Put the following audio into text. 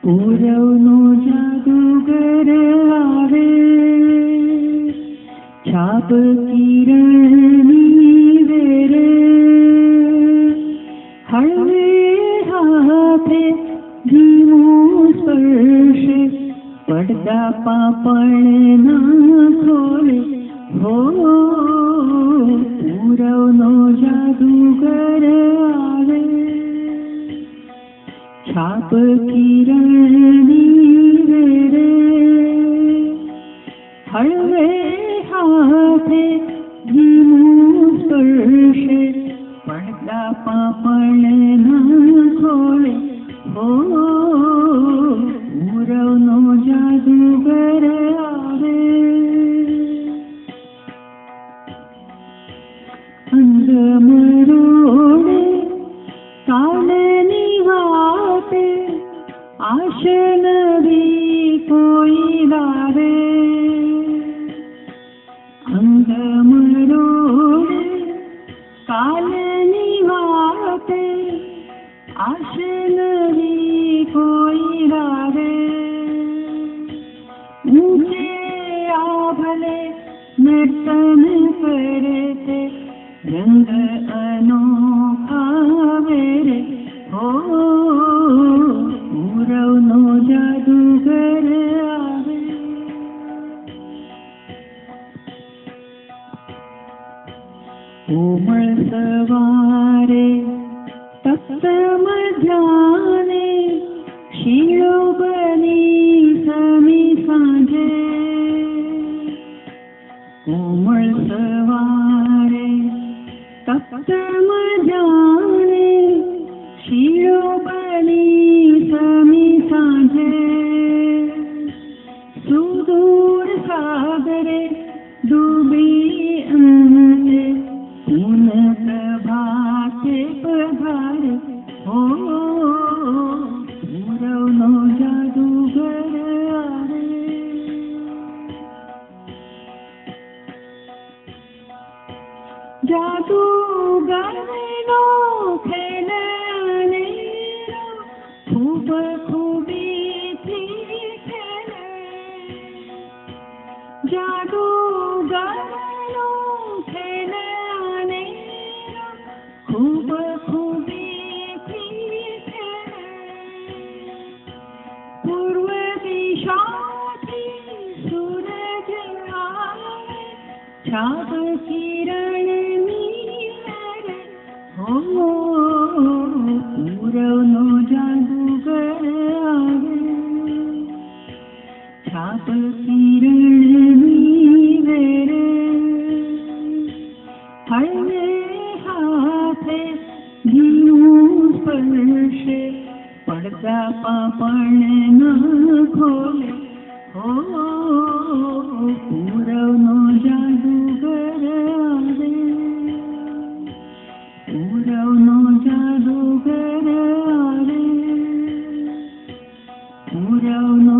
પૂરવનો જાદુગર આવે, છાપ કિરણની વેરે, હળવે હાથે ધીમું સ્પર્શે, પડદા પાપણ ના ખોલે. હો પૂરવનો જાદુગર આવે, છાપ કિરણની વેરે, હળવે હાથે ધીમું સ્પર્શે, પડદા પાપણ ના ખોલે. હો પૂરવનો જાદુગર આવે. અંગમરોડે કાલની વાતે, આશ નવી કોઈ લાવે. અંગમરોડે કાલની વાતે, આશ નવી કોઈ લાવે. ઊંચે આભલે નર્તન કરે તે, રંગ અનોખા વેરે. હો પૂરવનો જાદુગર આવે. કોમળ સવારે તપ્ત મધ્યાને, શીળો બની સમી સાંજે. કોમળ સવારે તપ્ત મધ્યાને, શીળો બની સમી સાંજે. સુદૂર સાગરે ડૂબી અંતે, પૂન પ્રભાતે પધારે. હો પૂરવનો જાદુગર આવે. જાદુગરનો ખેલ અનેરો, ખૂબ ખૂબીથી ખેલે. જાદુગરનો ખેલ અનેરો, ખૂબ ખૂબીથી ખેલે. પૂર્વ દિશાથી સૂરજ આવે, છાપ કિરણની વેરે. હો પૂરવનો જાદુગર આવે, છાપ કિરણની વેરે, હળવે હાથે ધીમું સ્પર્શે, પડદા પાપણ ના ખોલે. હો પૂરવનો જાદુગર આવે. પૂરવનો જાદુગર આવે. પૂરવનો